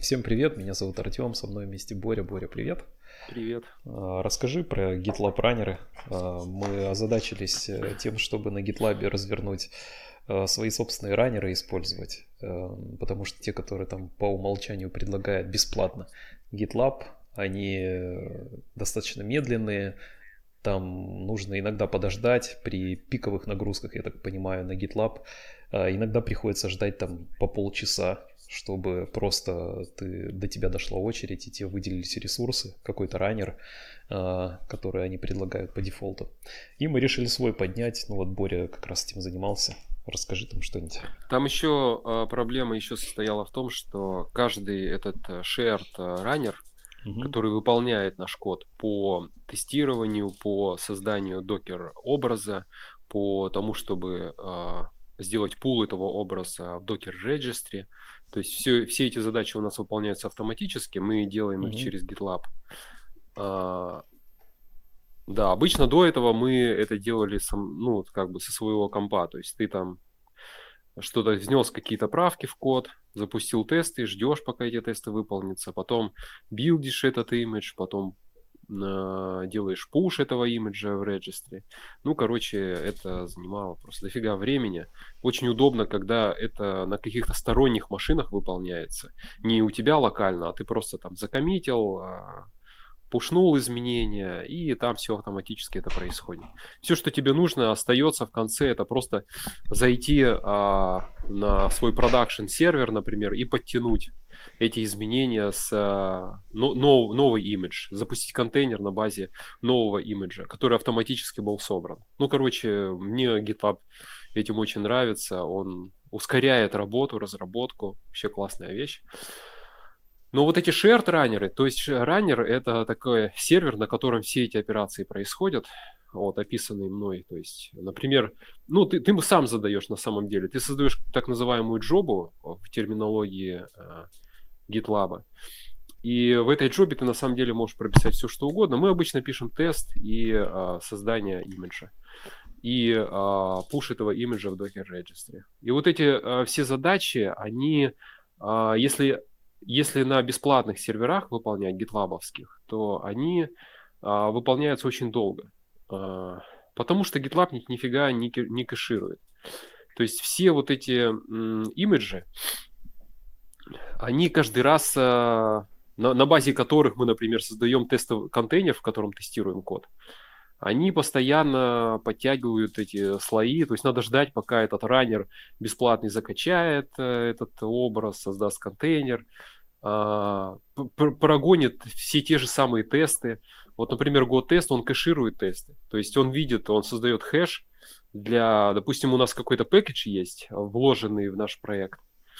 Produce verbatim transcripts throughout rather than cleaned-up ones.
Всем привет, меня зовут Артем, со мной вместе Боря. Боря, привет. Привет. А, Расскажи про GitLab раннеры. А, Мы озадачились э, тем, чтобы на GitLab развернуть э, свои собственные раннеры использовать, э, потому что те, которые там по умолчанию предлагают бесплатно GitLab, они э, достаточно медленные, там нужно иногда подождать при пиковых нагрузках, я так понимаю, на GitLab. А, Иногда приходится ждать там по полчаса, чтобы просто ты, до тебя дошла очередь и тебе выделились ресурсы, какой-то раннер, а, который они предлагают по дефолту. И мы решили свой поднять. Ну вот Боря как раз этим занимался. Расскажи там что-нибудь. Там еще э, проблема еще состояла в том, что каждый этот э, shared э, runner, Мгм. который выполняет наш код по тестированию, по созданию докер образа, по тому, чтобы э, сделать пул этого образа в Docker Registry. То есть все, все эти задачи у нас выполняются автоматически, мы делаем их Мгм. через GitLab. А, да, обычно до этого мы это делали сам, ну, вот как бы со своего компа. То есть ты там что-то внес какие-то правки в код, запустил тесты, ждешь, пока эти тесты выполнятся, потом билдишь этот имидж, потом э, делаешь пуш этого имиджа в регистре. Ну, короче, это занимало просто дофига времени. Очень удобно, когда это на каких-то сторонних машинах выполняется. Не у тебя локально, а ты просто там закоммитил, а, пушнул изменения, и там все автоматически это происходит. Все, что тебе нужно, остается в конце, это просто зайти а, на свой продакшн сервер, например, и подтянуть эти изменения с а, но, но- новый имидж, запустить контейнер на базе нового имиджа, который автоматически был собран. Ну, короче, мне GitLab этим очень нравится, он ускоряет работу, разработку, вообще классная вещь. Но вот эти shared раннеры, то есть раннер это такой сервер, на котором все эти операции происходят, вот, описанные мной. То есть, например, ну, ты, ты сам задаешь на самом деле. Ты создаешь так называемую джобу в терминологии э, GitLab. И в этой джобе ты на самом деле можешь прописать все, что угодно. Мы обычно пишем тест и э, создание имиджа. И э, пуш этого имиджа в Docker Registry. И вот эти э, все задачи, они, э, если если на бесплатных серверах выполнять, гитлабовских, то они а, выполняются очень долго. А, потому что GitLab ни, нифига не, ке- не кэширует. То есть все вот эти м, имиджи, они каждый раз, а, на, на базе которых мы, например, создаем тестовый контейнер, в котором тестируем код, они постоянно подтягивают эти слои, то есть надо ждать, пока этот раннер бесплатный закачает э, этот образ, создаст контейнер, а, пр- прогонит все те же самые тесты. Вот, например, Go-тест, он кэширует тесты. То есть он видит, он создает хэш для, допустим, у нас какой-то пэкэдж есть, вложенный в наш проект.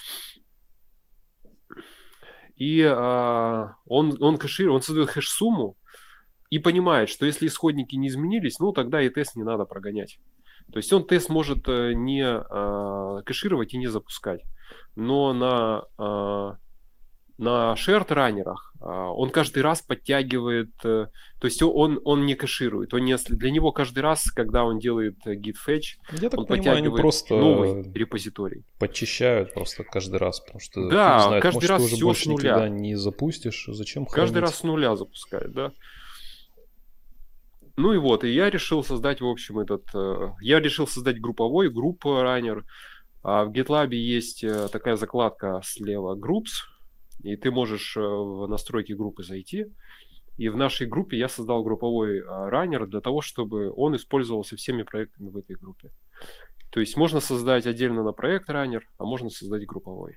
И а, он, он кэширует, он создает хэш-сумму и понимает, что если исходники не изменились, ну тогда и тест не надо прогонять. То есть он тест может э, не а, кэшировать и не запускать. Но на а, на shared-раннерах а, он каждый раз подтягивает, э, то есть он, он не кэширует, он не, для него каждый раз, когда он делает э, git fetch, Я так он понимаю, они подтягивает новый просто репозиторий. подчищают просто каждый раз, потому что фиг Да, знает, каждый может ты раз уже все с больше никогда нуля. не запустишь, зачем Каждый раз хранить? с нуля запускает, да. Ну и вот, и я решил создать, в общем, этот... э, Я решил создать групповой, группа раннер. А в GitLab есть э, такая закладка слева Groups, и ты можешь э, в настройки группы зайти. И в нашей группе я создал групповой а, раннер для того, чтобы он использовался всеми проектами в этой группе. То есть можно создать отдельно на проект раннер, а можно создать групповой.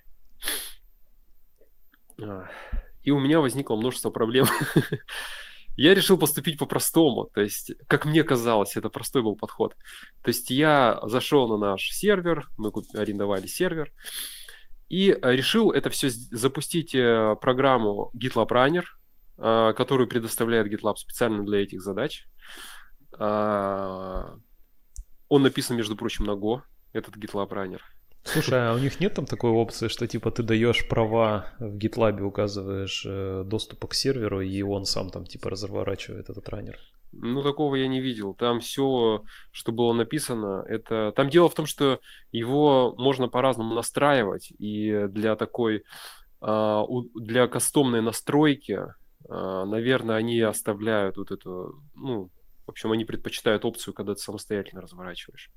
А, И у меня возникло множество проблем. Я решил поступить по-простому. То есть, как мне казалось, это простой был подход. То есть я зашел на наш сервер, мы куп- арендовали сервер, и э, решил это все запустить э, программу GitLab Runner, э, которую предоставляет GitLab специально для этих задач. А, Он написан, между прочим, на Go, этот GitLab Runner. Слушай, а у них нет там такой опции, что типа ты даешь права в GitLab, указываешь э, доступа к серверу, и он сам там типа разворачивает этот раннер? Ну, такого я не видел. Там все, что было написано, это... Там дело в том, что его можно по-разному настраивать, и для такой для кастомной настройки, наверное, они оставляют вот эту, ну, в общем, они предпочитают опцию, когда ты самостоятельно разворачиваешь.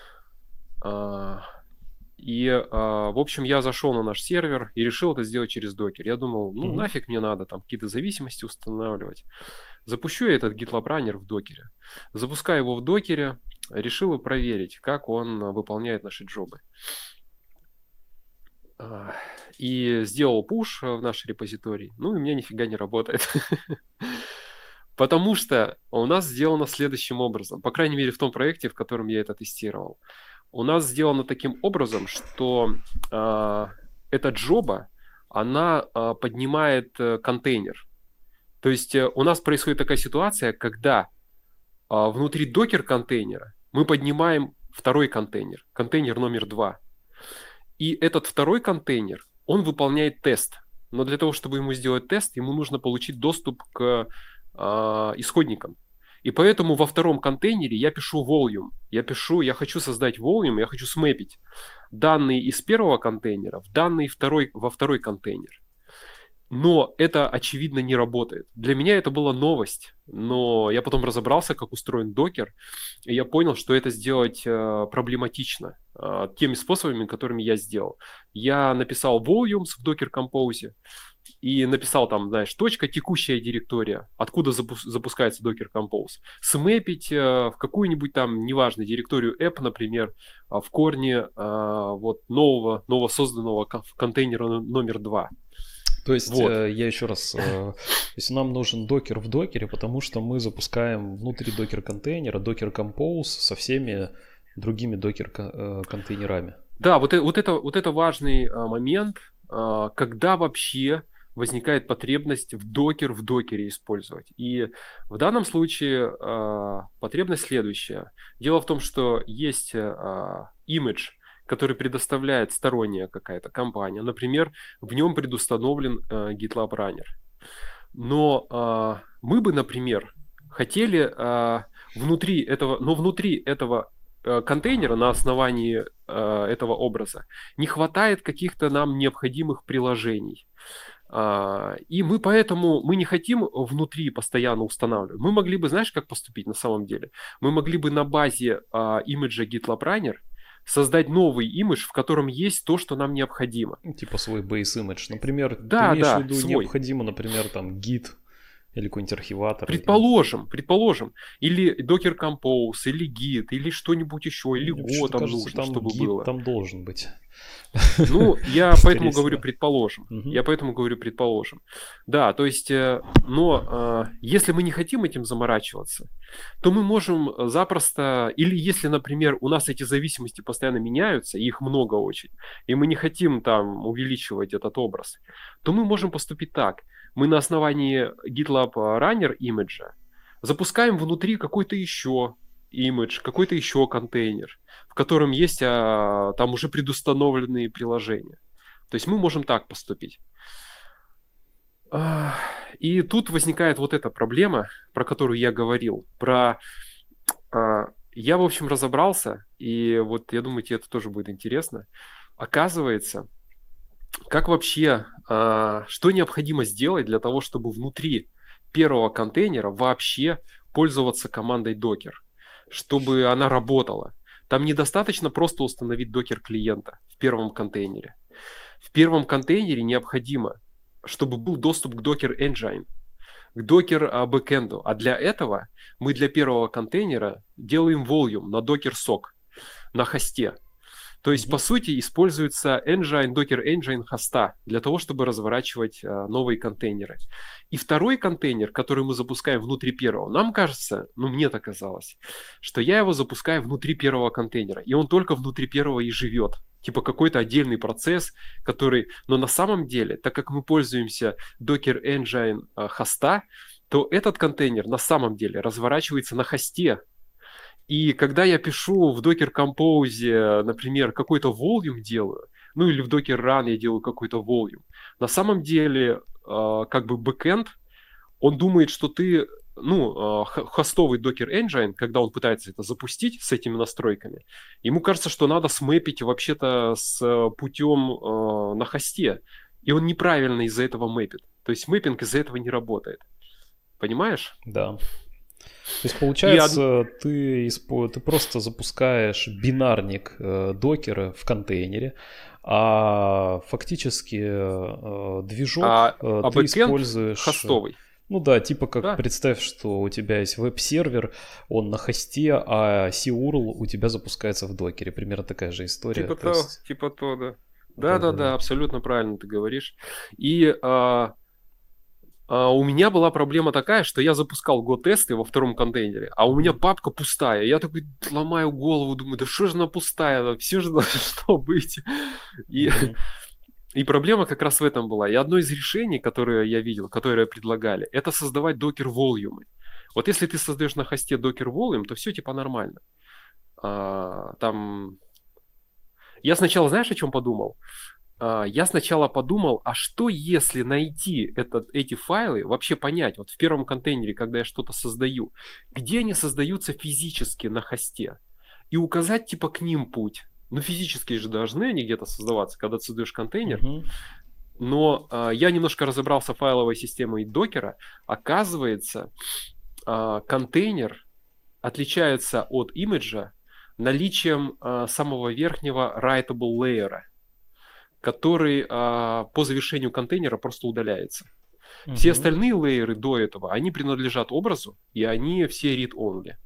И, в общем, я зашел на наш сервер и решил это сделать через докер. Я думал, ну, mm-hmm. нафиг мне надо там какие-то зависимости устанавливать. Запущу я этот GitLab Runner в докере. Запускаю его в докере, решил проверить, как он выполняет наши джобы. И сделал пуш в наш репозиторий. Ну, и у меня нифига не работает. Потому что у нас сделано следующим образом. По крайней мере, в том проекте, в котором я это тестировал. У нас сделано таким образом, что э, эта джоба, она э, поднимает э, контейнер. То есть э, у нас происходит такая ситуация, когда э, внутри докер-контейнера мы поднимаем второй контейнер, контейнер номер два. И этот второй контейнер, он выполняет тест. Но для того, чтобы ему сделать тест, ему нужно получить доступ к э, исходникам. И поэтому во втором контейнере я пишу volume. Я пишу, я хочу создать volume, я хочу смэпить данные из первого контейнера в данные второй, во второй контейнер. Но это, очевидно, не работает. Для меня это была новость, но я потом разобрался, как устроен докер, и я понял, что это сделать э, проблематично э, теми способами, которыми я сделал. Я написал volumes в Docker Compose, и написал там, знаешь, точка, текущая директория, откуда запу- запускается Docker Compose. Смэпить э, в какую-нибудь там, неважно, директорию app, например, э, в корне э, вот нового, новосозданного контейнера номер два. То есть, вот. э, я еще раз, э, то есть нам нужен докер в докере, потому что мы запускаем внутри докер-контейнера Docker Compose со всеми другими докер-контейнерами. Да, вот, вот, это, вот это важный а, момент, а, когда вообще возникает потребность в докер в докере использовать. И в данном случае а, потребность следующая. Дело в том, что есть а, image, который предоставляет сторонняя какая-то компания. Например, в нем предустановлен э, GitLab Runner. Но э, мы бы, например, хотели э, внутри этого, но внутри этого э, контейнера на основании э, этого образа не хватает каких-то нам необходимых приложений. Uh, и мы поэтому мы не хотим внутри постоянно устанавливать. Мы могли бы, знаешь, как поступить на самом деле? Мы могли бы на базе uh, имиджа GitLab Runner создать новый имидж, в котором есть то, что нам необходимо. Типа свой base image. Например, да, ты имеешь да, в виду свой. необходимо, например, там Git или какой-нибудь архиватор. Предположим, или... предположим. Или Docker Compose, или Git, или что-нибудь еще, или Go там кажется, нужно, там чтобы Git было. Там должен быть. Ну, я поэтому говорю предположим. Угу. Я поэтому говорю предположим. Да, то есть, но если мы не хотим этим заморачиваться, то мы можем запросто, или если, например, у нас эти зависимости постоянно меняются, и их много очень, и мы не хотим там увеличивать этот образ, то мы можем поступить так. Мы на основании GitLab Runner имиджа запускаем внутри какой-то еще имидж, какой-то еще контейнер, в котором есть а, там уже предустановленные приложения. То есть мы можем так поступить. И тут возникает вот эта проблема, про которую я говорил. Про, а, я, в общем, разобрался, и вот я думаю, тебе это тоже будет интересно. Оказывается, как вообще, а, что необходимо сделать для того, чтобы внутри первого контейнера вообще пользоваться командой Docker, чтобы она работала. Там недостаточно просто установить докер-клиента в первом контейнере. В первом контейнере необходимо, чтобы был доступ к Docker Engine, к Docker бэкэнду. А для этого мы для первого контейнера делаем volume на Docker сок, на хосте. То есть, mm-hmm. по сути, используется engine, Docker Engine хоста для того, чтобы разворачивать а, новые контейнеры. И второй контейнер, который мы запускаем внутри первого, нам кажется, ну мне так казалось, что я его запускаю внутри первого контейнера, и он только внутри первого и живет. Типа какой-то отдельный процесс, который... Но на самом деле, так как мы пользуемся Docker Engine а, хоста, то этот контейнер на самом деле разворачивается на хосте. И когда я пишу в Docker Compose, например, какой-то volume делаю, ну или в Docker Run я делаю какой-то volume, на самом деле э, как бы бэкэнд, он думает, что ты, ну, э, хостовый Docker Engine, когда он пытается это запустить с этими настройками, ему кажется, что надо смэпить вообще-то с путем э, на хосте. и он неправильно из-за этого мэпит. То есть мэппинг из-за этого не работает. Понимаешь? Да. То есть, получается, од... ты, исп... ты просто запускаешь бинарник э, докера в контейнере, а фактически э, движок а, э, а ты используешь... хостовый. Ну да, типа как да. представь, что у тебя есть веб-сервер, он на хосте, а си ю ар эл у тебя запускается в докере. Примерно такая же история. Типа то, то, есть... типа то, да. Да-да-да, абсолютно правильно ты говоришь. И а, а, у меня была проблема такая, что я запускал го-тесты во втором контейнере, а у меня папка пустая. Я такой ломаю голову, думаю, да что же она пустая, все же должно быть. И... Mm-hmm. И проблема как раз в этом была. И одно из решений, которое я видел, которое предлагали, это создавать докер-волюмы. Вот если ты создаешь на хосте докер-волюм, то все типа нормально. А, там... Я сначала, знаешь, о чем подумал? А, я сначала подумал, а что если найти этот, эти файлы, вообще понять, вот в первом контейнере, когда я что-то создаю, где они создаются физически на хосте, и указать типа к ним путь. Ну, физически же должны они где-то создаваться, когда ты создаешь контейнер. Uh-huh. Но э, я немножко разобрался в файловой системе докера. Оказывается, э, контейнер отличается от имиджа наличием э, самого верхнего writable layer, который э, по завершению контейнера просто удаляется. Uh-huh. Все остальные лейеры до этого, они принадлежат образу, и они все read-only.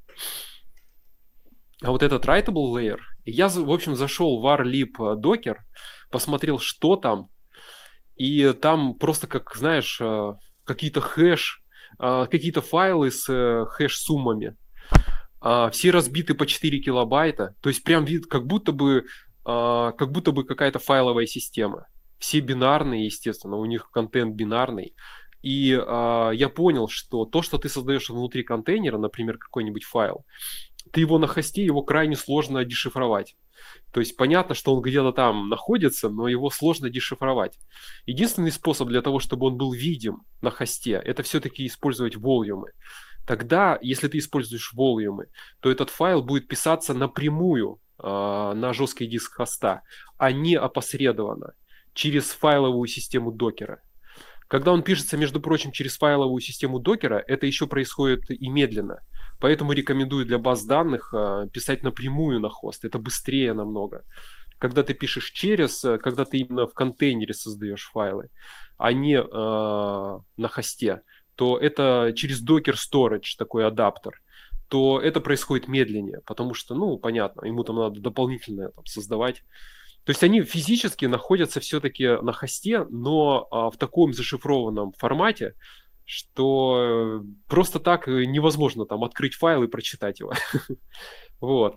А вот этот writable layer, я, в общем, зашел в var-lib docker, посмотрел, что там, и там просто, как, знаешь, какие-то хэш, какие-то файлы с хэш-суммами, все разбиты по четыре килобайта, то есть прям вид, как будто бы, как будто бы какая-то файловая система. Все бинарные, естественно, у них контент бинарный. И я понял, что то, что ты создаешь внутри контейнера, например, какой-нибудь файл, ты его на хосте, его крайне сложно дешифровать. То есть понятно, что он где-то там находится, но его сложно дешифровать. Единственный способ для того, чтобы он был видим на хосте, это все-таки использовать волюмы. Тогда, если ты используешь волюмы, то этот файл будет писаться напрямую э, на жесткий диск хоста, а не опосредованно через файловую систему докера. Когда он пишется, между прочим, через файловую систему докера, это еще происходит и медленно. Поэтому рекомендую для баз данных э, писать напрямую на хост. Это быстрее намного. Когда ты пишешь через, когда ты именно в контейнере создаешь файлы, а не э, на хосте, то это через Docker Storage, такой адаптер, то это происходит медленнее, потому что, ну, понятно, ему там надо дополнительно там, создавать. То есть они физически находятся все-таки на хосте, но а, в таком зашифрованном формате, что просто так невозможно там открыть файл и прочитать его. Вот.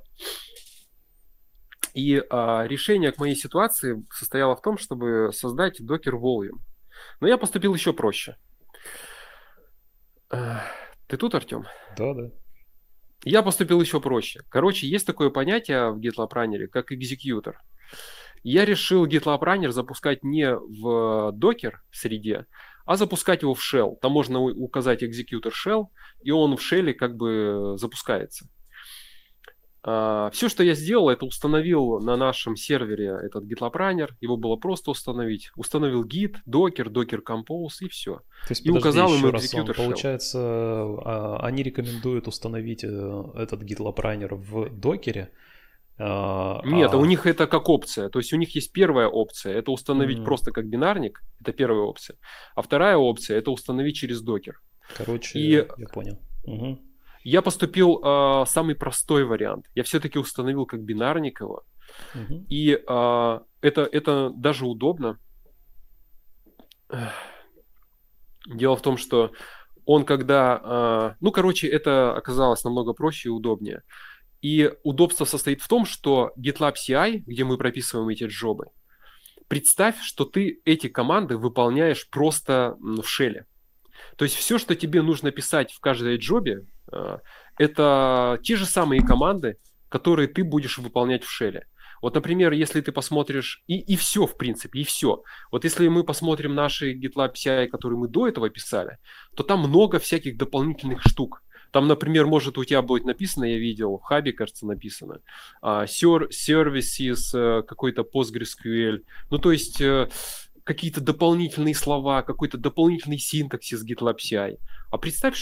И а, решение к моей ситуации состояло в том, чтобы создать Docker Volume. Но я поступил еще проще. Ты тут, Артем? Да, да. Я поступил еще проще. Короче, есть такое понятие в GitLab Runner, как экзекьютор. Я решил GitLab Runner запускать не в Docker среде, а запускать его в shell. Там можно указать экзекьютор shell, и он в shell как бы запускается. Все, что я сделал, это установил на нашем сервере этот GitLab Runner. Его было просто установить. Установил Git, Docker, Docker Compose и все. То есть, и подожди, указал ему раз, экзекьютор shell. Получается, они рекомендуют установить этот GitLab Runner в докере? Нет, а... у них это как опция. То есть у них есть первая опция, это установить mm-hmm. просто как бинарник. Это первая опция. А вторая опция, это установить через Docker. Короче, и... я понял. Угу. Я поступил э, самый простой вариант. Я все-таки установил как бинарник его. Uh-huh. И э, это, это даже удобно. Дело в том, что он когда... Э, ну, короче, это оказалось намного проще и удобнее. И удобство состоит в том, что GitLab си ай, где мы прописываем эти джобы, представь, что ты эти команды выполняешь просто в шеле. То есть все, что тебе нужно писать в каждой джобе, это те же самые команды, которые ты будешь выполнять в шеле. Вот, например, если ты посмотришь, и, и все, в принципе, и все. Вот если мы посмотрим наши GitLab си ай, которые мы до этого писали, то там много всяких дополнительных штук. Там, например, может у тебя будет написано, я видел, в хабе, кажется, написано, uh, services, uh, какой-то PostgreSQL. Ну, то есть... Uh, какие-то дополнительные слова, какой-то дополнительный синтаксис GitLab си ай. А представь,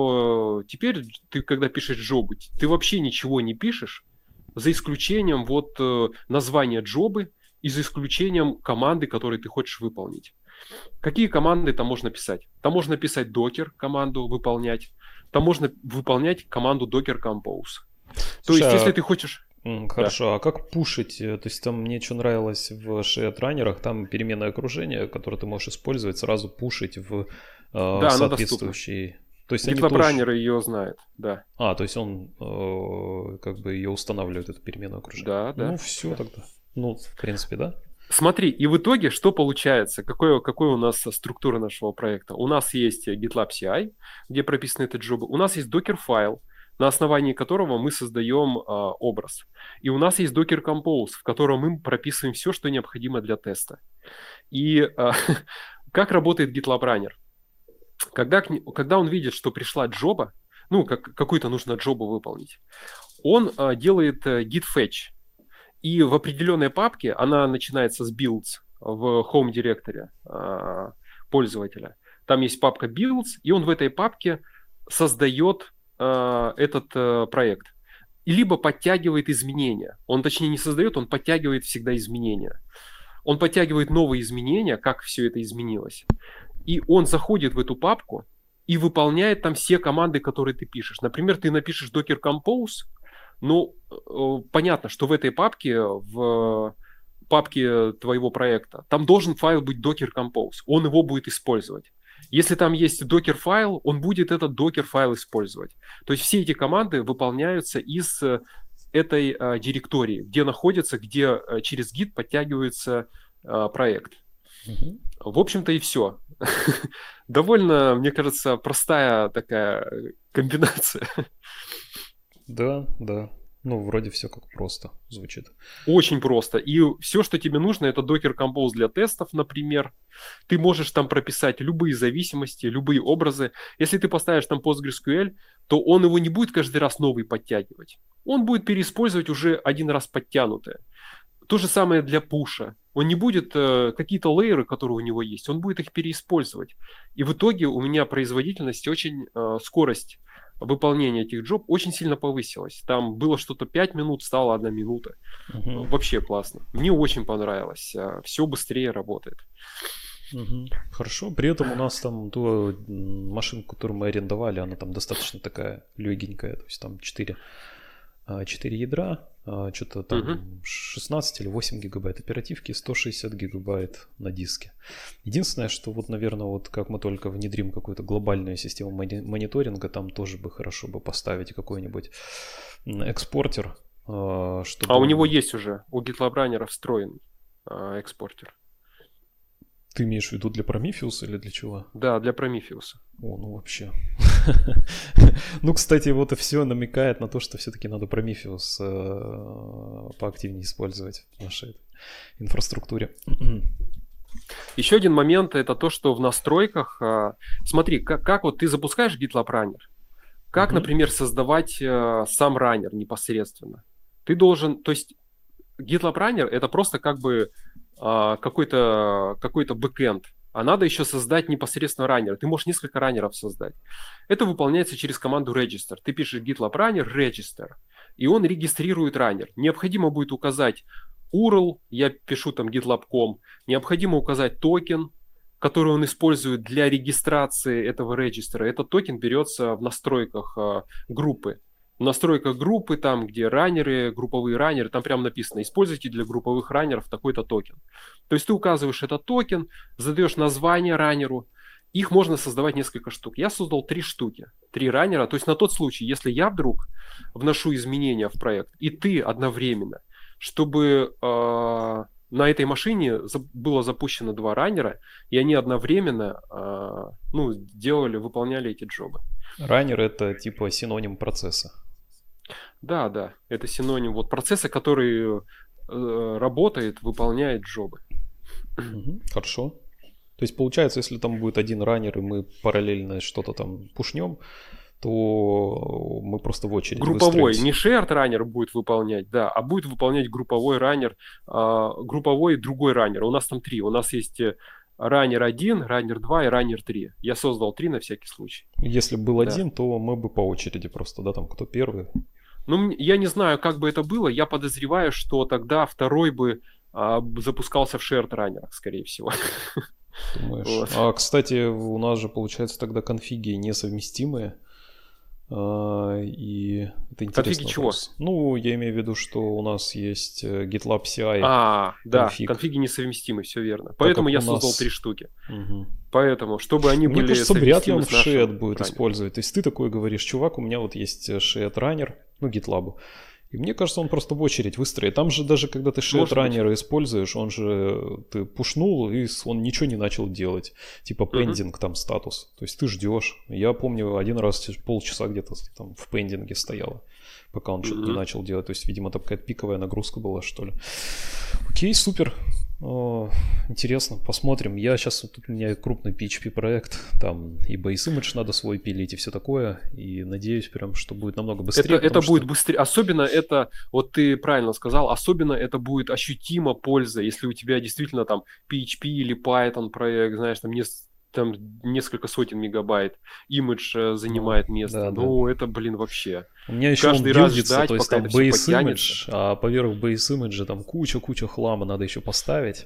что теперь ты, когда пишешь джобы, ты вообще ничего не пишешь, за исключением вот названия джобы и за исключением команды, которые ты хочешь выполнить. Какие команды там можно писать? Там можно писать docker команду выполнять, там можно выполнять команду docker compose. То есть, если ты хочешь... Хорошо, да. А как пушить? То есть там мне что нравилось в shared раннерах, там переменное окружение, которое ты можешь использовать, сразу пушить в э, да, соответствующий... То есть GitLab тоже... раннер ее знает, да. А, то есть он э, как бы ее устанавливает, эту переменное окружение. Да, да. Ну все да. тогда. Ну, в принципе, да. Смотри, и в итоге что получается? Какое, какое у нас структура нашего проекта? У нас есть GitLab си ай, где прописаны эти джобы. У нас есть Docker файл, на основании которого мы создаем а, образ. И у нас есть Docker Compose, в котором мы прописываем все, что необходимо для теста. И а, как работает GitLab Runner? Когда, когда он видит, что пришла джоба, ну, как, какую-то нужно джобу выполнить, он а, делает а, git fetch. И в определенной папке, она начинается с builds в home директоре а, пользователя. Там есть папка builds, и он в этой папке создает а, этот а, проект. И либо подтягивает изменения. Он, точнее, не создает, он подтягивает всегда изменения. Он подтягивает новые изменения, как все это изменилось. И он заходит в эту папку и выполняет там все команды, которые ты пишешь. Например, ты напишешь Docker Compose. Ну, понятно, что в этой папке, в папке твоего проекта, там должен файл быть Docker Compose. Он его будет использовать. Если там есть Docker файл, он будет этот Docker файл использовать. То есть все эти команды выполняются из этой а, директории, где находится, где а, через Git подтягивается а, проект. Mm-hmm. В общем-то и все. Довольно, мне кажется, простая такая комбинация. Да, да. Ну, вроде все как просто звучит. Очень просто. И все, что тебе нужно, это Docker Compose для тестов, например. Ты можешь там прописать любые зависимости, любые образы. Если ты поставишь там PostgreSQL, то он его не будет каждый раз новый подтягивать. Он будет переиспользовать уже один раз подтянутое. То же самое для пуша. Он не будет э, какие-то лейеры, которые у него есть, он будет их переиспользовать. И в итоге у меня производительность, очень э, скорость выполнения этих джоб очень сильно повысилась. Там было что-то пять минут, стало одна минута. Uh-huh. Вообще классно. Мне очень понравилось. Все быстрее работает. Uh-huh. Хорошо. При этом у нас там ту машинку, которую мы арендовали, она там достаточно такая легенькая. То есть там четыре, четыре ядра, что-то там uh-huh. шестнадцать или восемь гигабайт оперативки, сто шестьдесят гигабайт на диске. Единственное, что вот, наверное, вот как мы только внедрим какую-то глобальную систему мониторинга, там тоже бы хорошо бы поставить какой-нибудь экспортер. Чтобы... А у него есть уже, у GitLab Runner встроен экспортер. Ты имеешь в виду для Prometheus или для чего? Да, для Prometheus. О, ну вообще. Ну, кстати, вот и все намекает на то, что все-таки надо Prometheus поактивнее использовать в нашей инфраструктуре. Еще один момент, это то, что в настройках, смотри, как, как вот ты запускаешь GitLab Runner, как, uh-huh. например, создавать сам раннер непосредственно. Ты должен, то есть GitLab Runner это просто как бы какой-то, какой-то бэкэнд, а надо еще создать непосредственно раннер. Ты можешь несколько раннеров создать. Это выполняется через команду register. Ты пишешь GitLab Runner register, и он регистрирует раннер. Необходимо будет указать ю ар эл, я пишу там gitlab точка ком, необходимо указать токен, который он использует для регистрации этого регистра. Этот токен берется в настройках а, группы. В настройках группы, там, где раннеры, групповые раннеры, там прямо написано, используйте для групповых раннеров такой-то токен. То есть ты указываешь этот токен, задаешь название раннеру, их можно создавать несколько штук. Я создал три штуки, три раннера, то есть на тот случай, если я вдруг вношу изменения в проект, и ты одновременно, чтобы э, на этой машине было запущено два раннера, и они одновременно э, ну, делали, выполняли эти джобы. Раннер — это типа синоним процесса. Да, да, это синоним вот процесса, который э, работает, выполняет джобы. Угу, хорошо. То есть получается, если там будет один раннер, и мы параллельно что-то там пушнем, то мы просто в очередь Групповой, выстроимся. не shared раннер будет выполнять, да, а будет выполнять групповой раннер, а, групповой другой раннер. У нас там три. У нас есть раннер один, раннер два и раннер три. Я создал три на всякий случай. Если был Да. один, то мы бы по очереди просто, да, там кто первый. Ну, я не знаю, как бы это было. Я подозреваю, что тогда второй бы а, запускался в shared раннерах, скорее всего. Думаешь? Вот. А, кстати, у нас же получается тогда конфиги несовместимые. А, и это интересный Конфиги чего? вопрос. Ну, я имею в виду, что у нас есть э, GitLab си ай. А, да, конфиг. конфиги несовместимы, все верно. Поэтому как я у создал нас- три штуки. Мгм. Поэтому, чтобы они Мне были кажется, вряд ли он совместимы в с нашим shared будет раннером. использовать. То есть ты такой говоришь, чувак, у меня вот есть shared раннер, ну, GitLab. И мне кажется, он просто в очередь выстроит. Там же даже, когда ты shared Может быть. раннеры используешь, он же, ты пушнул, и с- он ничего не начал делать. Типа пендинг там статус. То есть ты ждешь. Я помню, один раз полчаса где-то там в пендинге стояло, пока он что-то не Мгм. начал делать. То есть, видимо, там какая-то пиковая нагрузка была, что ли. Окей, супер. О, интересно, посмотрим. Я сейчас, вот тут у меня крупный пи эйч пи проект, там и base image надо свой пилить и все такое, и надеюсь прям, что будет намного быстрее. Это, это потому будет что- быстрее. Особенно это, вот ты правильно сказал, особенно это будет ощутимо польза, если у тебя действительно там пи эйч пи или Python проект, знаешь, там, нес- там несколько сотен мегабайт, имидж э, занимает место. да, да. Ну, это, блин, вообще. У меня еще каждый он раз билдится, ждать, то есть пока там это всё base image, подтянется. а поверх base image там куча-куча хлама надо еще поставить.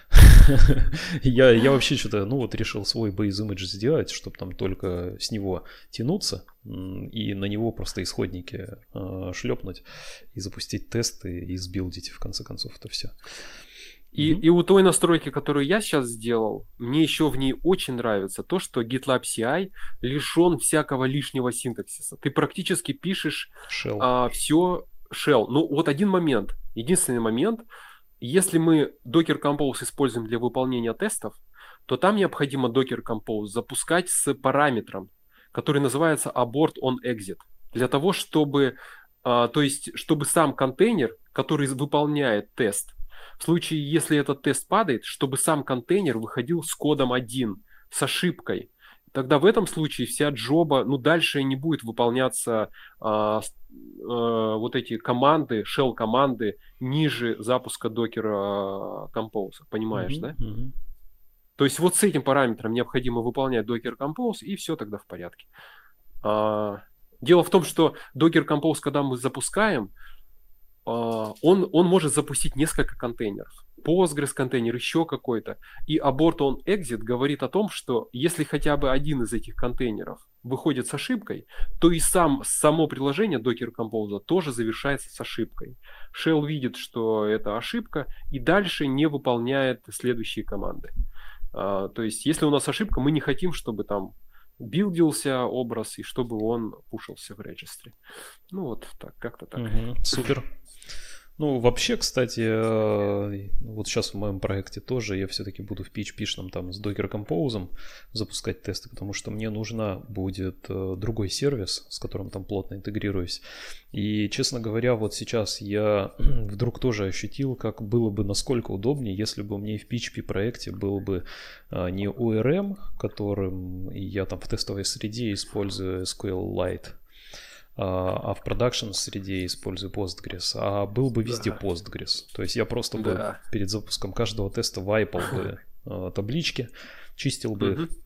я, я вообще что-то, ну вот решил свой base image сделать, чтобы там только с него тянуться м, и на него просто исходники э, шлепнуть и запустить тесты и сбилдить в конце концов это все. И, Мгм. и у той настройки, которую я сейчас сделал, мне еще в ней очень нравится то, что GitLab си ай лишен всякого лишнего синтаксиса. Ты практически пишешь Shell. а, все shell. Ну, вот один момент. Единственный момент. Если мы Docker Compose используем для выполнения тестов, то там необходимо Docker Compose запускать с параметром, который называется abort on exit. Для того, чтобы, а, то есть, чтобы сам контейнер, который выполняет тест, в случае, если этот тест падает, чтобы сам контейнер выходил с кодом один, с ошибкой. Тогда в этом случае вся джоба, ну, дальше не будет выполняться а, с- а, вот эти команды, shell команды ниже запуска Docker а, Compose. Понимаешь, Мгм, да? мгм. То есть вот с этим параметром необходимо выполнять Docker Compose, и все тогда в порядке. А, дело в том, что Docker Compose, когда мы запускаем, а, он, он может запустить несколько контейнеров. Postgres контейнер, еще какой-то. И abort on exit говорит о том, что если хотя бы один из этих контейнеров выходит с ошибкой, то и сам, само приложение Docker Compose тоже завершается с ошибкой. Shell видит, что это ошибка, и дальше не выполняет следующие команды. А, то есть, если у нас ошибка, мы не хотим, чтобы там билдился образ и чтобы он пушился в регистре. Ну вот так, как-то так. Мгм, супер. Ну, вообще, кстати, э, вот сейчас в моем проекте тоже я все-таки буду в пи эйч пи-шном там с Docker Compose запускать тесты, потому что мне нужна будет э, другой сервис, с которым там плотно интегрируюсь. И, честно говоря, вот сейчас я вдруг тоже ощутил, как было бы насколько удобнее, если бы у меня и в пи эйч пи-проекте был бы э, не о эр эм, которым я там в тестовой среде использую SQLite, а в продакшн среде использую Postgres, а был бы везде Да. Postgres. То есть я просто бы Да. перед запуском каждого теста вайпал бы э, таблички, чистил бы их Мгм.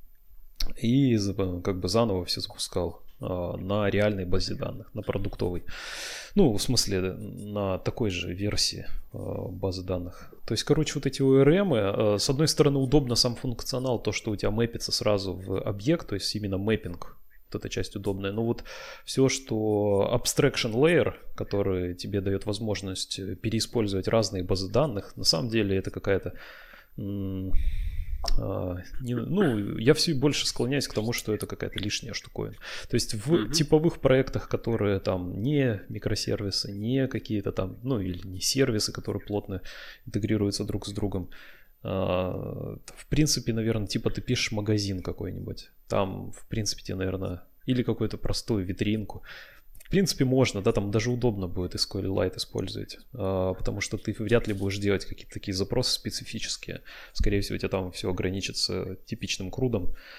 и за- как бы заново все запускал э, на реальной базе данных, на продуктовой. Ну, в смысле, на такой же версии э, базы данных. То есть, короче, вот эти о эр эм, э, с одной стороны, удобно сам функционал, то, что у тебя мэпится сразу в объект, то есть именно мэппинг. Вот эта часть удобная. Но вот все, что abstraction layer, который тебе дает возможность переиспользовать разные базы данных, на самом деле это какая-то... м, а, не- ну, я все больше склоняюсь к тому, что это какая-то лишняя штуковина. То есть в Мгм. типовых проектах, которые там не микросервисы, не какие-то там, ну или не сервисы, которые плотно интегрируются друг с другом, а, в принципе, наверное, типа ты пишешь магазин какой-нибудь. Там, в принципе, тебе, наверное, или какую-то простую витринку. В принципе, можно, да, там даже удобно будет SQLite использовать, а, потому что ты вряд ли будешь делать какие-то такие запросы специфические. Скорее всего, у тебя там все ограничится типичным крудом.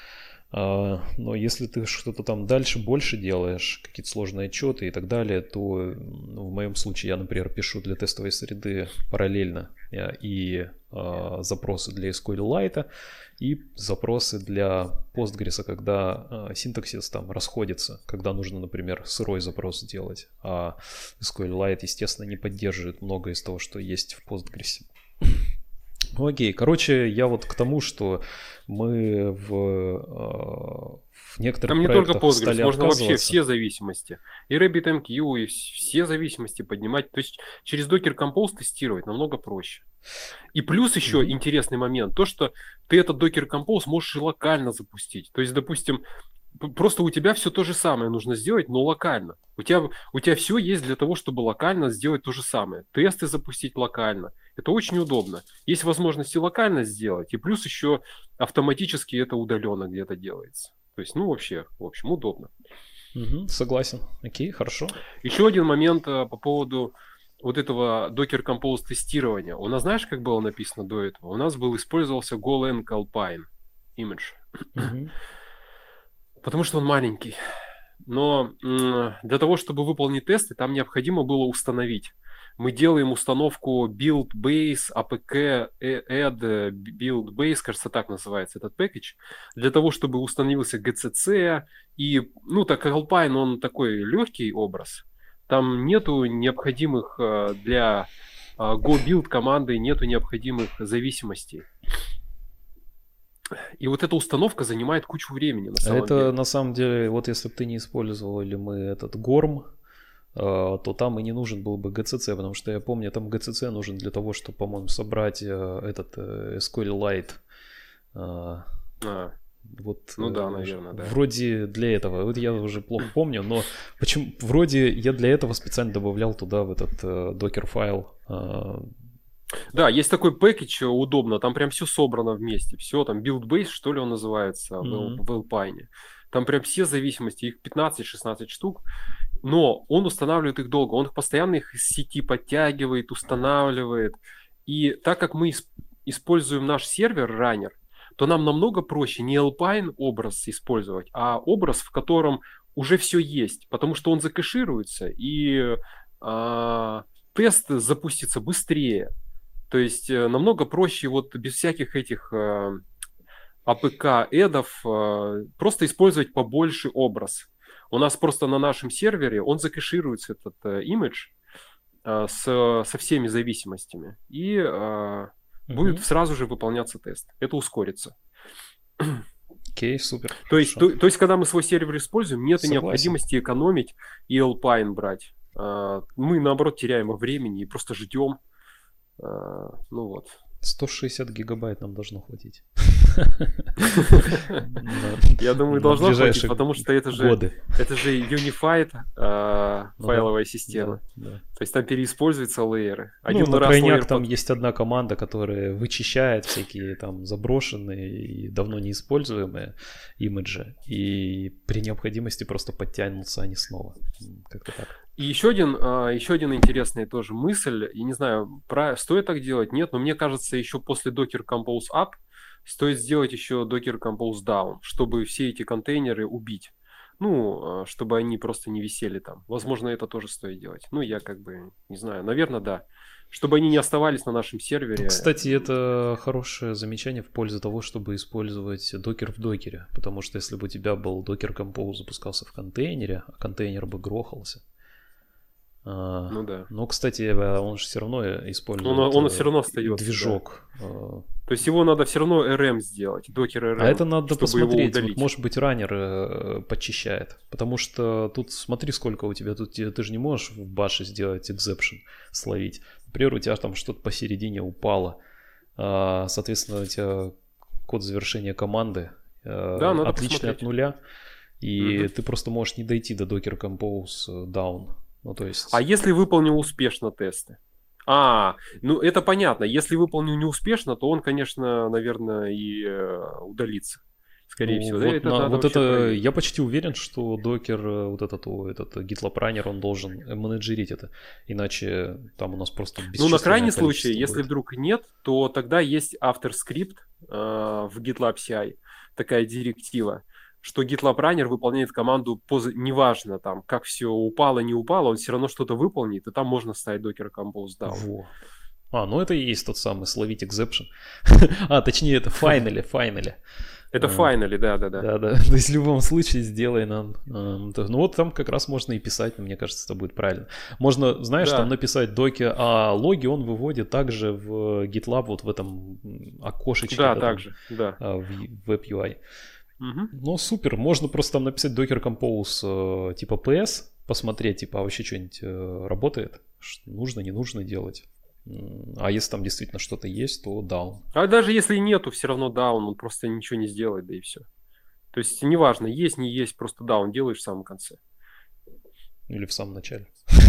А, но если ты что-то там дальше больше делаешь, какие-то сложные отчеты и так далее, то ну, в моем случае я, например, пишу для тестовой среды параллельно я и а, запросы для SQLite, и запросы для Postgres, когда а, синтаксис там расходится, когда нужно, например, сырой запрос сделать, а SQLite, естественно, не поддерживает многое из того, что есть в Postgres. Ну, окей, короче, я вот к тому, что мы в, в некоторых Там не только проектах Postgres, стали можно вообще отказываться. все зависимости. И RabbitMQ, и все зависимости поднимать. То есть через Docker Compose тестировать намного проще. И плюс еще Мгм. интересный момент, то, что ты этот Docker Compose можешь и локально запустить. То есть, допустим, п- просто у тебя все то же самое нужно сделать, но локально. У тебя, у тебя все есть для того, чтобы локально сделать то же самое. Тесты запустить локально. Это очень удобно. Есть возможность и локально сделать, и плюс еще автоматически это удаленно где-то делается. То есть, ну, вообще, в общем, удобно. Мгм, согласен. Окей, хорошо. Еще один момент а, по поводу вот этого Docker Compose тестирования. У нас, знаешь, как было написано до этого? У нас был использовался Golang Alpine image, Мгм. потому что он маленький. Но м, для того, чтобы выполнить тесты, там необходимо было установить. Мы делаем установку build base, apk, add build base, кажется, так называется этот пэкэдж, для того, чтобы установился джи си си. И, ну, так как Alpine, он такой легкий образ, там нету необходимых э, для э, go build команды, нету необходимых зависимостей. И вот эта установка занимает кучу времени на самом Это деле. на самом деле, вот если бы ты не использовал или мы этот горм, э, то там и не нужен был бы джи си си, потому что я помню, там джи си си нужен для того, чтобы, по-моему, собрать э, этот э, SQLite. Э, А, Вот ну да, э, наверное, да. вроде для этого, вот я уже плохо помню, но почему вроде я для этого специально добавлял туда в этот э, докер файл. э, Да, есть такой пэкэдж, удобно, там прям все собрано вместе. Все, там build base, что ли, он называется, в, Al- мгм. в Alpine. Там прям все зависимости, их пятнадцать-шестнадцать штук, но он устанавливает их долго, он их постоянно их из сети подтягивает, устанавливает. И так как мы ис- используем наш сервер раннер, то нам намного проще не Alpine образ использовать, а образ, в котором уже все есть, потому что он закэшируется, и а, тест запустится быстрее. То есть э, намного проще вот без всяких этих э, АПК-эдов э, просто использовать побольше образ. У нас просто на нашем сервере он закэшируется, этот э, имидж, э, с, со всеми зависимостями. И э, будет Мгм. сразу же выполняться тест. Это ускорится. Окей, супер, То есть, хорошо. то, то есть, когда мы свой сервер используем, нет Согласен. необходимости экономить и Alpine брать. Э, мы, наоборот, теряем во времени и просто ждем. Э, ну вот. сто шестьдесят гигабайт нам должно хватить. На, Я думаю, на должно хватить, ближайшие потому что это же, годы. это же Unified э, Ну да, файловая да, система. да. То есть там переиспользуются лейеры. Ну, Один на раз крайняк лейер там под... есть одна команда, которая вычищает всякие там заброшенные и давно неиспользуемые имиджи, и при необходимости просто подтянутся они снова. М, Как-то так. И еще один, э, еще один интересный тоже мысль. Я не знаю, про... стоит так делать, нет, но мне кажется, еще после Docker Compose Up стоит сделать еще Docker Compose Down, чтобы все эти контейнеры убить. Ну, э, чтобы они просто не висели там. Возможно, это тоже стоит делать. Ну, я как бы не знаю. Наверное, да. Чтобы они не оставались на нашем Ну, сервере. кстати, это хорошее замечание в пользу того, чтобы использовать докер в докере, потому что если бы у тебя был Docker Compose запускался в контейнере, а контейнер бы грохался. а, Ну да. Но, кстати, э, он же все равно Он, использует он все э, равно остается, да. движок. э, То есть его надо все равно эр эм сделать, докер эр эм, А это надо чтобы его посмотреть. Вот удалить. может быть раннер э, подчищает. Потому что тут смотри, сколько у тебя тут. Ты же не можешь в баше сделать exception, словить. Например, у тебя там что-то посередине упало. А, соответственно, у тебя код завершения команды э, Да, надо отличный от посмотреть. нуля. И Мгм. ты просто можешь не дойти до Docker Compose э, down. Ну, то есть... А если выполнил успешно тесты? А, ну это понятно. Если выполнил неуспешно, то он, конечно, наверное, и э, удалится. Скорее Ну, всего. Да, вот, это на, надо вот вообще это, проверить. я почти уверен, что докер, э, вот этот, о, этот GitLab Runner, он должен менеджерить это, иначе там у нас просто Ну, на бесчисленное крайний случай, количество если будет. вдруг нет, то тогда есть автор скрипт э, в GitLab си ай, такая директива. что GitLab Runner выполняет команду, по, неважно там, как все упало, не упало, он все равно что-то выполнит, и там можно ставить Docker Compose down. Во. А, ну это и есть тот самый словить exception. А, точнее, это finally, finally. Это finally, да-да-да. Да-да, то есть в любом случае сделай нам. Ну вот там как раз можно и писать, мне кажется, это будет правильно. Можно, знаешь, Да. там написать доки, а логи он выводит также в GitLab, вот в этом окошечке. Да, да, также, да. В WebUI. Угу. Ну супер, можно просто там написать Docker Compose типа пи эс, посмотреть, типа, а вообще что-нибудь работает, что нужно, не нужно делать. А если там действительно что-то есть, то down. А даже если нету, все равно down, он просто ничего не сделает, да и все. То есть неважно, есть, не есть, просто down делаешь в самом конце. Или в самом начале.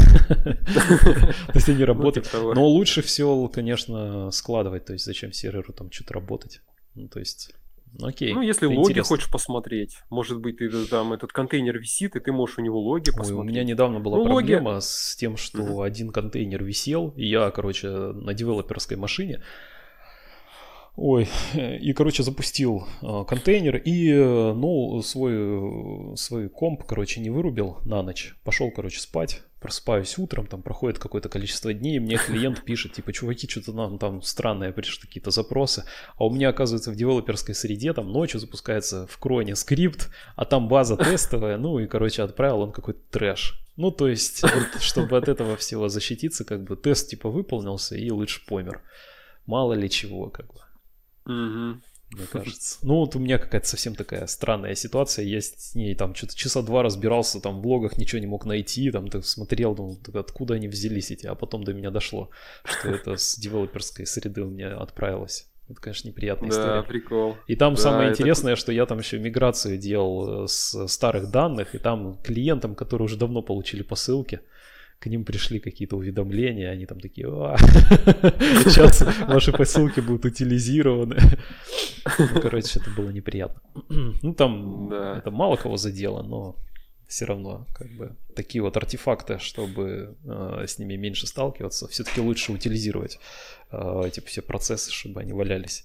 То есть они работают. Но лучше все, конечно, складывать. То есть зачем серверу там что-то работать. Ну, то есть... Окей. Ну, если логи интересно. Хочешь посмотреть, может быть, ты там этот контейнер висит, и ты можешь у него логи Ой, посмотреть. У меня недавно была ну, проблема логи... с тем, что mm-hmm. один контейнер висел, и я, короче, на девелоперской машине. Ой, и, короче, запустил э, контейнер и, э, ну, свой, свой комп, короче, не вырубил на ночь. Пошел, короче, спать, просыпаюсь утром, там проходит какое-то количество дней, и мне клиент пишет, типа, чуваки, что-то нам там странное пришли какие-то запросы. А у меня, оказывается, в девелоперской среде там ночью запускается в кроне скрипт, а там база тестовая, ну, и, короче, отправил он какой-то трэш. Ну, то есть, вот, чтобы от этого всего защититься, как бы, тест, типа, выполнился, и лучше помер. Мало ли чего, как бы. Mm-hmm. Мне кажется. Ну, вот у меня какая-то совсем такая странная ситуация. Я с ней там что-то часа два разбирался, там в блогах ничего не мог найти, там ты смотрел, думал, откуда они взялись эти, а потом до меня дошло, что это с девелоперской среды у меня отправилось. Это, конечно, неприятная да, история. Да, прикол. И там да, самое это... интересное, что я там еще миграцию делал с старых данных, и там клиентам, которые уже давно получили посылки, к ним пришли какие-то уведомления, они там такие, сейчас ваши посылки будут утилизированы. Ну, короче, это было неприятно. Ну, там да. это мало кого задело, но все равно, как бы, такие вот артефакты, чтобы э, с ними меньше сталкиваться, все-таки лучше утилизировать э, эти все процессы, чтобы они валялись.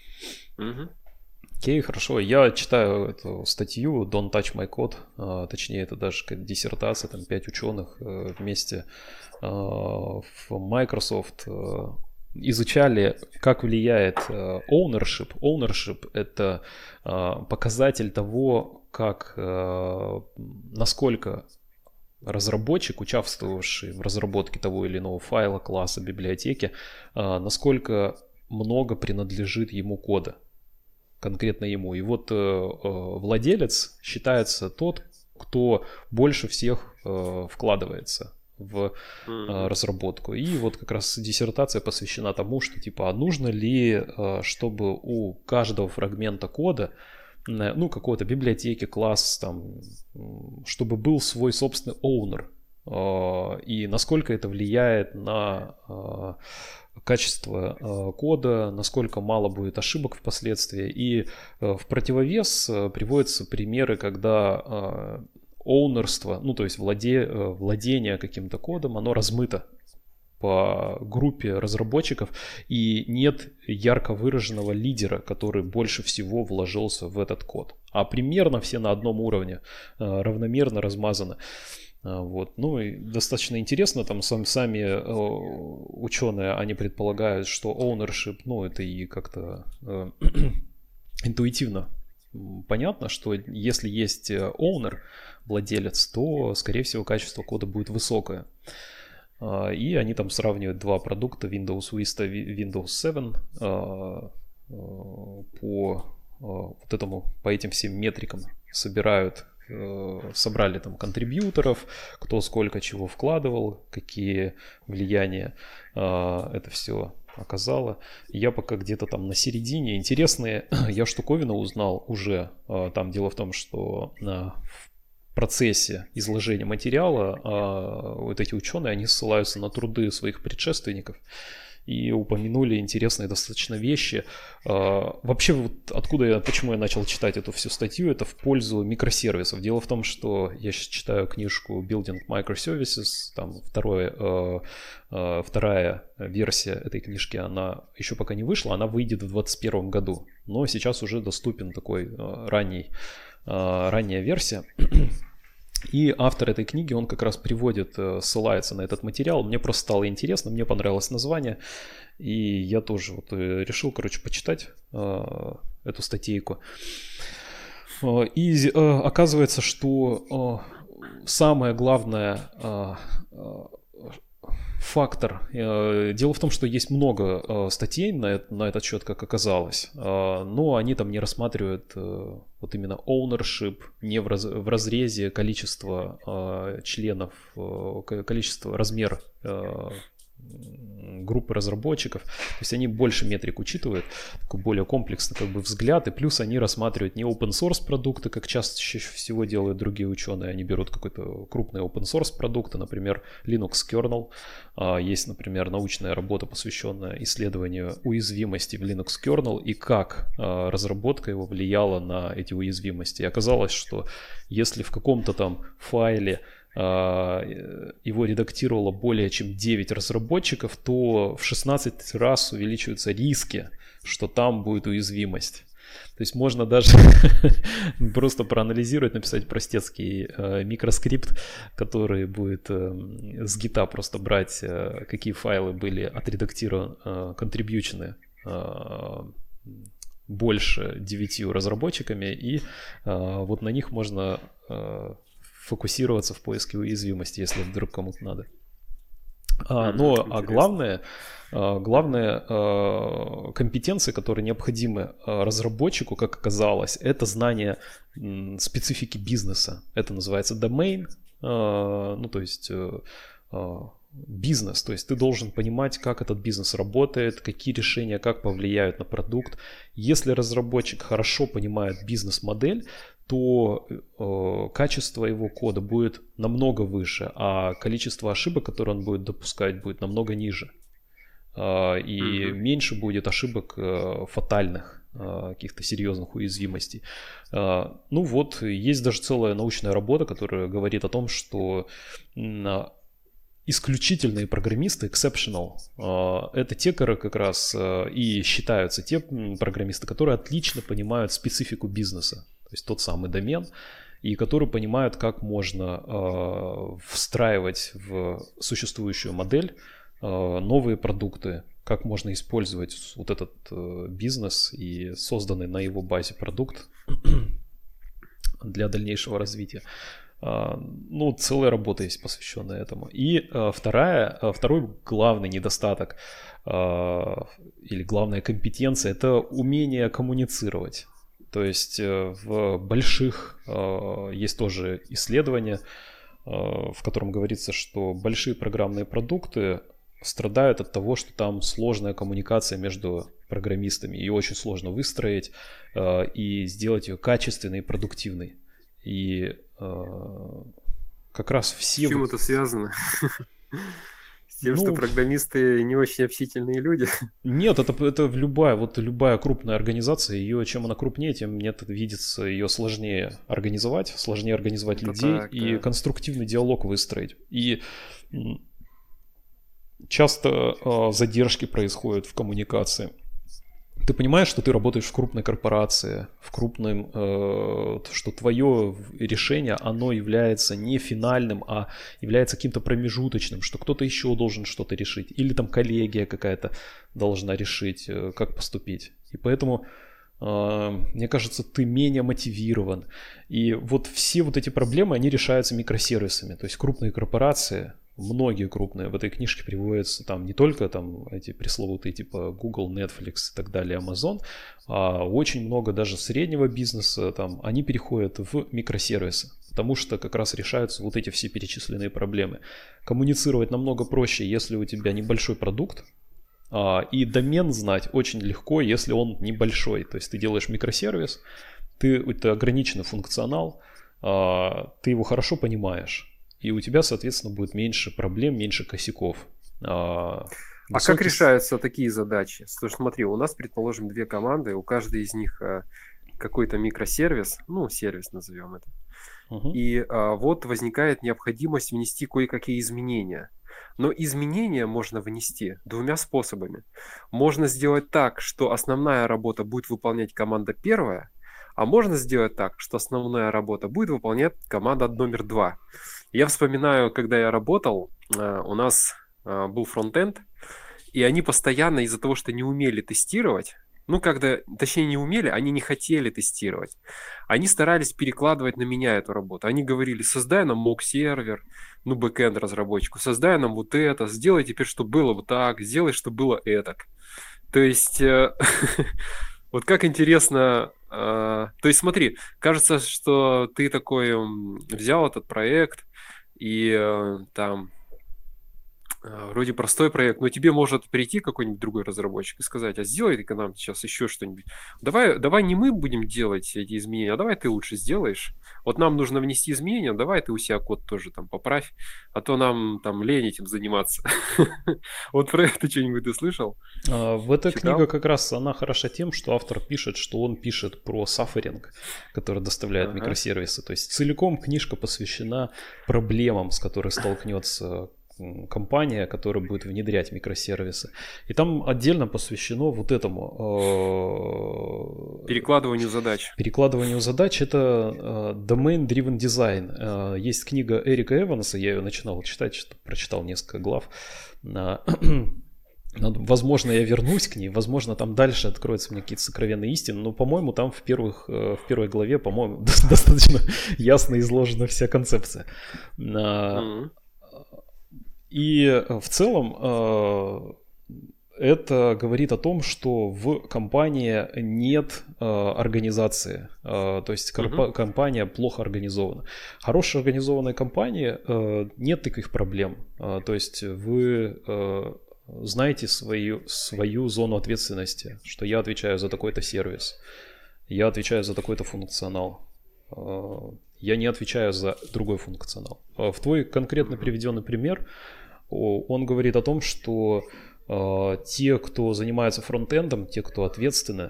Угу. Окей, хорошо. Я читаю эту статью Don't Touch My Code, а, точнее это даже какая-то диссертация, там пять ученых а, вместе а, в Microsoft а, изучали, как влияет а, ownership. Ownership – это а, показатель того, как, а, насколько разработчик, участвовавший в разработке того или иного файла, класса, библиотеки, а, насколько много принадлежит ему кода. Конкретно ему. И вот э, э, владелец считается тот, кто больше всех э, вкладывается в э, разработку. И вот как раз диссертация посвящена тому, что типа, а нужно ли, э, чтобы у каждого фрагмента кода, э, ну, какой-то библиотеки, класс, там, чтобы был свой собственный owner. Э, и насколько это влияет на э, качество э, кода, насколько мало будет ошибок впоследствии. И э, в противовес э, приводятся примеры, когда э, оунерство, ну то есть владе, э, владение каким-то кодом, оно размыто по группе разработчиков, и нет ярко выраженного лидера, который больше всего вложился в этот код. А примерно все на одном уровне, э, равномерно размазаны. Вот. Ну и достаточно интересно, там сам, сами э, ученые, они предполагают, что ownership, ну это и как-то э, интуитивно понятно, что если есть owner, владелец, то скорее всего качество кода будет высокое. Э, и они там сравнивают два продукта, Windows Vista, Windows семь, э, э, по э, вот этому, по этим всем метрикам собирают, собрали там контрибьюторов, кто сколько чего вкладывал, какие влияния э, это все оказало. Я пока где-то там на середине. Интересные я штуковины узнал уже. Э, там дело в том, что э, в процессе изложения материала э, вот эти ученые, они ссылаются на труды своих предшественников. и упомянули интересные достаточно вещи. Вообще, вот откуда я, почему я начал читать эту всю статью, это в пользу микросервисов. Дело в том, что я сейчас читаю книжку Building Microservices, там второе, вторая версия этой книжки, она еще пока не вышла, она выйдет в двадцать первом году, но сейчас уже доступен такой ранний, ранняя версия. И автор этой книги, он как раз приводит, ссылается на этот материал. Мне просто стало интересно, мне понравилось название. И я тоже вот решил, короче, почитать э, эту статейку. И э, оказывается, что э, самое главное э, фактор. Дело в том, что есть много статей на, это, на этот счет, как оказалось, но они там не рассматривают вот именно ownership, не в, раз, в разрезе количества членов, количество, размер группы разработчиков. То есть они больше метрик учитывают, такой более комплексный как бы взгляд, и плюс они рассматривают не open source продукты, как чаще всего делают другие ученые. Они берут какой-то крупный open source продукты, например, Linux kernel. Есть, например, научная работа, посвященная исследованию уязвимости в Linux kernel и как разработка его влияла на эти уязвимости. И оказалось, что если в каком-то там файле его редактировало более чем девять разработчиков, то в шестнадцать раз увеличиваются риски, что там будет уязвимость. То есть можно даже просто проанализировать, написать простецкий микроскрипт, который будет с гита просто брать, какие файлы были отредактированы, контрибьючены больше девятью разработчиками, и вот на них можно фокусироваться в поиске уязвимости, если вдруг кому-то надо. А, но а главное, главное компетенции, которые необходимы разработчику, как оказалось, это знание специфики бизнеса. Это называется domain, ну то есть бизнес. То есть ты должен понимать, как этот бизнес работает, какие решения, как повлияют на продукт. Если разработчик хорошо понимает бизнес-модель, то э, качество его кода будет намного выше, а количество ошибок, которые он будет допускать, будет намного ниже. Э, и mm-hmm. меньше будет ошибок э, фатальных, э, каких-то серьезных уязвимостей. Э, ну вот, есть даже целая научная работа, которая говорит о том, что э, исключительные программисты, exceptional, э, это те, которые как раз э, и считаются те программисты, которые отлично понимают специфику бизнеса. То есть тот самый домен, и которые понимают, как можно э, встраивать в существующую модель э, новые продукты, как можно использовать вот этот э, бизнес и созданный на его базе продукт для дальнейшего развития. Э, ну, целая работа есть, посвященная этому. И э, вторая, э, второй главный недостаток э, или главная компетенция – это умение коммуницировать. То есть в больших, есть тоже исследование, в котором говорится, что большие программные продукты страдают от того, что там сложная коммуникация между программистами, ее очень сложно выстроить и сделать ее качественной и продуктивной. И как раз все... С чем вот... это связано? С тем, ну, что программисты не очень общительные люди? Нет, это, это любая, вот любая крупная организация, ее, чем она крупнее, тем мне это видится, ее сложнее организовать, сложнее организовать это людей так, и да. конструктивный диалог выстроить. И часто э, задержки происходят в коммуникации. Ты понимаешь, что ты работаешь в крупной корпорации, в крупном, э, что твое решение, оно является не финальным, а является каким-то промежуточным, что кто-то еще должен что-то решить, или там коллегия какая-то должна решить, э, как поступить. И поэтому, э, мне кажется, ты менее мотивирован. И вот все вот эти проблемы, они решаются микросервисами, то есть крупные корпорации. Многие крупные в этой книжке приводятся там не только там эти пресловутые типа Google, Netflix и так далее, Amazon, а очень много даже среднего бизнеса там, они переходят в микросервисы, потому что как раз решаются вот эти все перечисленные проблемы. Коммуницировать намного проще, если у тебя небольшой продукт, а, и домен знать очень легко, если он небольшой. То есть ты делаешь микросервис, ты, это ограниченный функционал, а, ты его хорошо понимаешь. И у тебя, соответственно, будет меньше проблем, меньше косяков. А А как решаются такие задачи? Слушай, смотри, у нас, предположим, две команды, у каждой из них э, какой-то микросервис, ну, сервис назовем это. Угу. И а, вот возникает необходимость внести кое-какие изменения. Но изменения можно внести двумя способами. Можно сделать так, что основная работа будет выполнять команда первая, а можно сделать так, что основная работа будет выполнять команда номер два. Я вспоминаю, когда я работал, а, у нас а, был фронтенд, и они постоянно из-за того, что не умели тестировать, ну, когда, точнее, не умели, они не хотели тестировать. Они старались перекладывать на меня эту работу. Они говорили, создай нам мок-сервер, ну, бэкэнд разработчику, создай нам вот это, сделай теперь, чтобы было вот так, сделай, чтобы было этак. То есть, э, вот как интересно, э, то есть смотри, кажется, что ты такой м, взял этот проект и э, там э, вроде простой проект, но тебе может прийти какой-нибудь другой разработчик и сказать, а сделай-ка нам сейчас еще что-нибудь. Давай, давай не мы будем делать эти изменения, а давай ты лучше сделаешь. Вот нам нужно внести изменения, давай ты у себя код тоже там поправь, а то нам там лень этим заниматься. Вот про это что-нибудь ты слышал? А, В эта Читал? книга как раз она хороша тем, что автор пишет, что он пишет про сафферинг, который доставляет Ага. микросервисы. То есть целиком книжка посвящена проблемам, с которыми столкнется м, компания, которая будет внедрять микросервисы. И там отдельно посвящено вот этому э, Перекладыванию задач. перекладыванию задач. Это э, Domain Driven Design. Э, Есть книга Эрика Эванса, я ее начинал читать, что- прочитал несколько глав. А, Надо- Возможно, я вернусь к ней, возможно, там дальше откроются мне какие-то сокровенные истины, но, по-моему, там в, первых, э, в первой главе, по-моему, достаточно ясно изложена вся концепция. А, Мгм. И э, в целом э, это говорит о том, что в компании нет э, организации, Э, то есть корпо- Мгм. компания плохо организована. Хорошая организованная компания, э, нет таких проблем. Э, то есть вы э, знаете свою, свою зону ответственности, что я отвечаю за такой-то сервис, я отвечаю за такой-то функционал, э, я не отвечаю за другой функционал. Э, В твой конкретно Мгм. приведенный пример, о- он говорит о том, что э, те, кто занимается фронтендом, те, кто ответственны,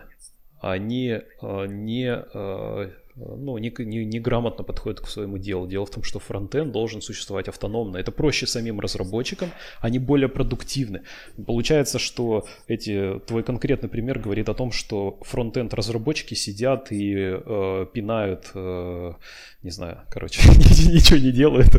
они э, не, э, ну, не, не, не грамотно подходят к своему делу. Дело в том, что фронтенд должен существовать автономно. Это проще самим разработчикам, они более продуктивны. Получается, что эти, твой конкретный пример говорит о том, что фронтенд разработчики сидят и э, пинают, э, не знаю, короче, ничего не делают,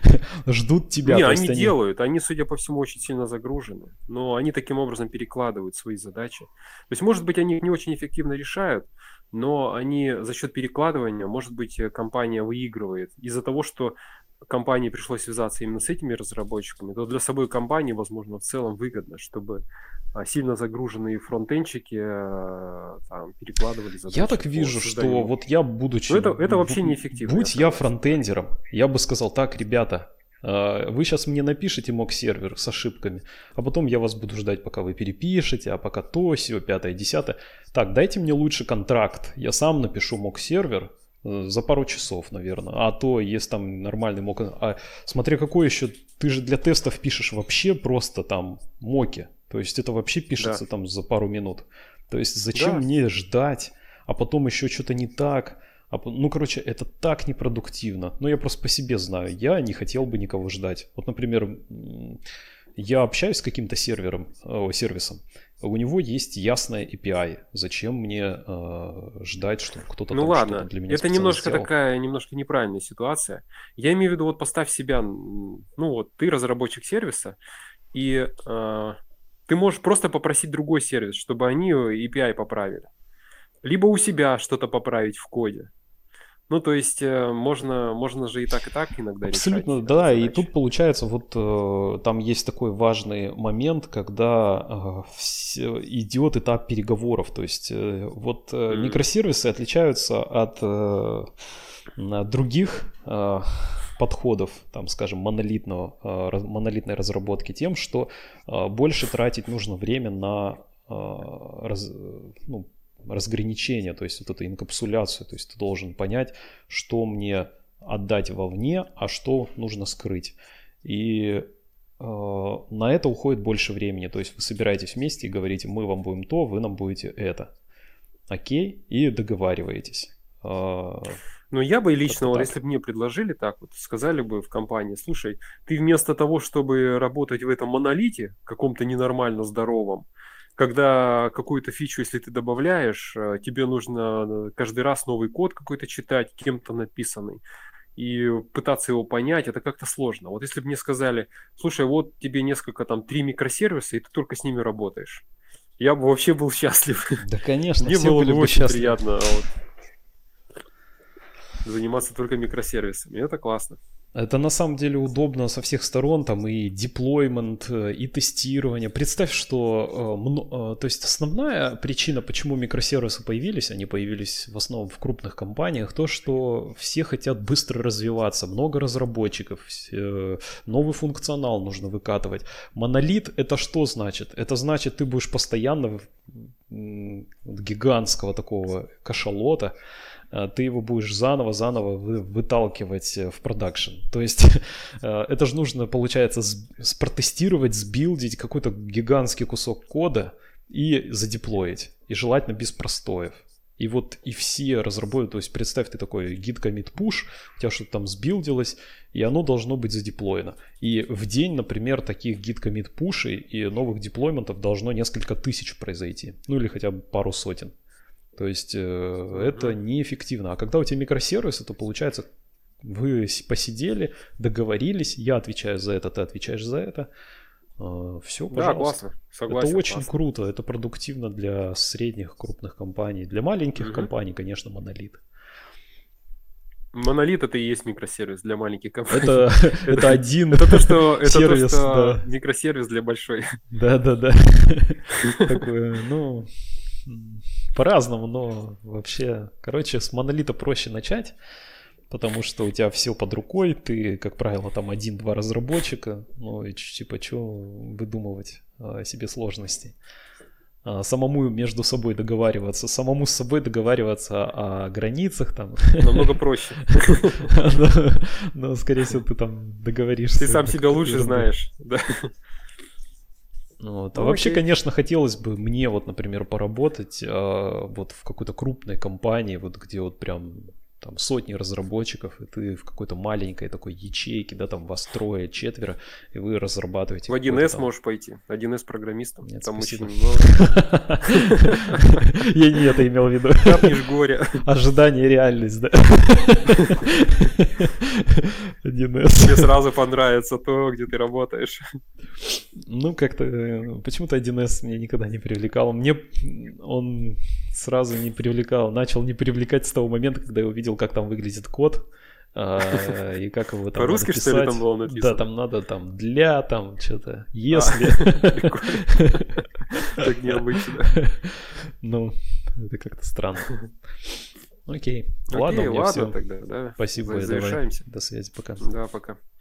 ждут тебя. Не, То они есть они... делают, они, судя по всему, очень сильно загружены, но они таким образом перекладывают свои задачи. То есть, может быть, они их не очень эффективно решают, но они за счет перекладывания, может быть, э, компания выигрывает из-за того, что компании пришлось связаться именно с этими разработчиками, то для собой компании, возможно, в целом выгодно, чтобы а, сильно загруженные фронтенщики э, там, перекладывали задачи Я так по вижу, созданию. что вот я, будучи... Но это, это бу- вообще неэффективно, я Будь я согласен. фронтендером, я бы сказал, так, ребята, э, вы сейчас мне напишите мок-сервер с ошибками, а потом я вас буду ждать, пока вы перепишете, а пока то, сё, пятое, десятое. Так, дайте мне лучше контракт, я сам напишу мок-сервер э, за пару часов, наверное. А то, если там нормальный мок... А смотря какой еще... Ты же для тестов пишешь вообще просто там моки. То есть это вообще пишется Да. там за пару минут. То есть зачем Да. мне ждать, а потом еще что-то не так? А по- ну, короче, это так непродуктивно. Ну, я просто по себе знаю. Я не хотел бы никого ждать. Вот, например, м, я общаюсь с каким-то сервером, о, сервисом. У него есть ясная эй пи ай. Зачем мне э, ждать, чтобы кто-то Ну там что-то ладно, для меня это специально немножко сделал? такая, немножко неправильная ситуация. Я имею в виду, вот поставь себя, м, ну вот ты разработчик сервиса, и э, ты можешь просто попросить другой сервис, чтобы они эй пи ай поправили. Либо у себя что-то поправить в коде. Ну, то есть э, можно, можно же и так, и так иногда Абсолютно, решать э, да. И задачи. тут получается, вот э, там есть такой важный момент, когда э, вс- идет этап переговоров. То есть э, вот э, М. микросервисы отличаются от э, на других э, подходов, там, скажем, монолитного, э, раз- монолитной разработки тем, что э, больше тратить нужно время на э, раз- ну, разграничение, то есть вот эту инкапсуляцию. То есть ты должен понять, что мне отдать вовне, а что нужно скрыть. И на это уходит больше времени. То есть вы собираетесь вместе и говорите, мы вам будем то, вы нам будете это. Окей, и договариваетесь. Ну, я бы лично, вот, если бы мне предложили так, вот, сказали бы в компании, слушай, ты вместо того, чтобы работать в этом монолите, каком-то ненормально здоровом, когда какую-то фичу, если ты добавляешь, тебе нужно каждый раз новый код какой-то читать, кем-то написанный, и пытаться его понять, это как-то сложно. Вот если бы мне сказали, слушай, вот тебе несколько, там, три микросервиса, и ты только с ними работаешь, я бы вообще был счастлив. Да, конечно, мне все было были бы бы очень счастливы. приятно вот, заниматься только микросервисами. Это классно. Это на самом деле удобно со всех сторон, там и деплоймент, и тестирование. Представь, что, то есть основная причина, почему микросервисы появились, они появились в основном в крупных компаниях, то, что все хотят быстро развиваться, много разработчиков, новый функционал нужно выкатывать. Монолит — это что значит? Это значит, ты будешь постоянно гигантского такого кашалота, ты его будешь заново-заново выталкивать в продакшн. То есть это же нужно, получается, протестировать, сбилдить какой-то гигантский кусок кода и задеплоить. И желательно без простоев. И вот и все разработчики, то есть представь, ты такой git commit push, у тебя что-то там сбилдилось, и оно должно быть задеплоено. И в день, например, таких git commit push и новых деплойментов должно несколько тысяч произойти. Ну или хотя бы пару сотен. То есть э, mm-hmm. это неэффективно. А когда у тебя микросервисы, то получается, вы посидели, договорились, я отвечаю за это, ты отвечаешь за это. Э, все, пожалуйста. Да, классно. Согласен. Это очень классно. круто, это продуктивно для средних, крупных компаний. Для маленьких mm-hmm. компаний, конечно, монолит. Монолит — это и есть микросервис для маленьких компаний. Это, это один это то, что, это сервис, то, что да. микросервис для большой. Да-да-да. Такое, ну... По-разному, но вообще, короче, с монолита проще начать, потому что у тебя все под рукой, ты, как правило, там один-два разработчика, ну и типа, что выдумывать о себе сложностей. А самому между собой договариваться, самому с собой договариваться о границах там. Намного проще. Но, скорее всего, ты там договоришься. Ты сам себя лучше знаешь, да. Вот. А ну, вообще, окей. Конечно, хотелось бы мне, вот, например, поработать а, вот в какой-то крупной компании, вот где вот прям там сотни разработчиков, и ты в какой-то маленькой такой ячейке, да, там вас трое, четверо, и вы разрабатываете. В один эс там... можешь пойти, один эс программистом. Нет, там спасибо. Очень много. Я не это имел в виду. Капнешь горе. Ожидание и реальность, да. один эс. Тебе сразу понравится то, где ты работаешь. Ну, как-то почему-то один эс меня никогда не привлекал. Мне он сразу не привлекал, начал не привлекать с того момента, когда я увидел, как там выглядит код, а, и как его там по-русски, надо что ли, там было написано? Да, там надо там для, там что-то, если. Так необычно. Ну, это как-то странно. Окей. Ладно, у меня все. Тогда, да. Спасибо, Завершаемся. До связи, пока. Да, пока.